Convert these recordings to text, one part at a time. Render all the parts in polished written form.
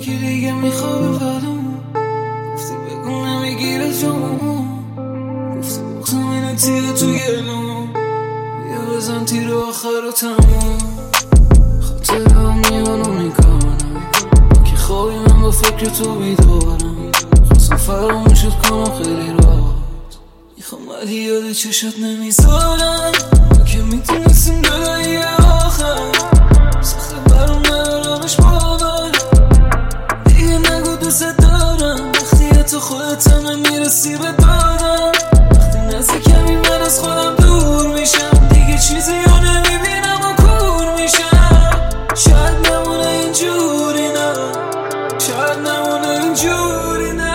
یکی دیگه میخوابه بدم. گفتی بگو نمیگیره جامو، گفتی بغزم اینه تیه تو گلوم، بیا بزن تیر آخر و تموم. خاطر هم میانو میکنم که خوابی من با فکر تو بیدارم. خواستم فراموشت کنم خیلی راحت، میخوام ولی یاد چشات نمیذارم. که میتونستیم جدایی آخر، سخته برام ندارمش باور. دیگه نگو دوست دارم وقتی تو خودت همه میرسی به دادم. وقتی نزدیکمی من از خودم دور میشم، دیگه چیزی رو نمیبینم و کور میشم. شاید نمونه اینجوری، نه شاید نمونه اینجوری، نه.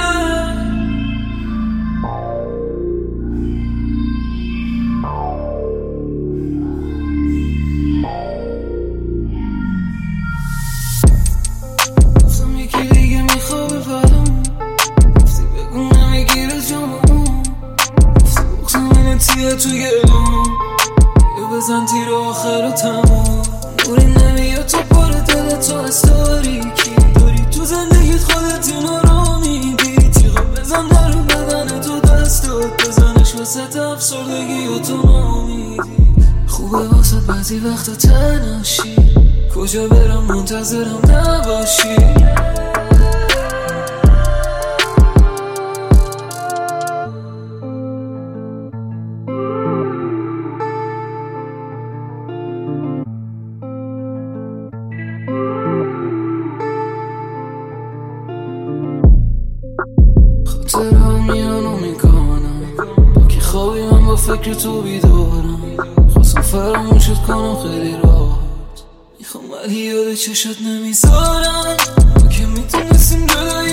گفتم یکی دیگه میخوابه بدم. گفتی بگو نمیگیره جامو، گفتی بغزم اینه تیه تو گلوم، بیا بزن تیر آخر و تموم. نوری نمیاد تو پر دل تو از تاریکی، داری تو زندگیت خودت اینو را میدی. تیغا بزن در بدن تو دستات، بزنش وسط افسردگی و تو نامیدی. خوبه واسه بعضی وقتا تنهاشی، کجا برم منتظرم نباشی. خاطر هم میانو میکنم که خوابی من با فکر تو بیدارم. خواستم فراموشت کنم خیلی راحت، میخوام ولی یاد چشات نمیذارم. که میتونستیم جدایی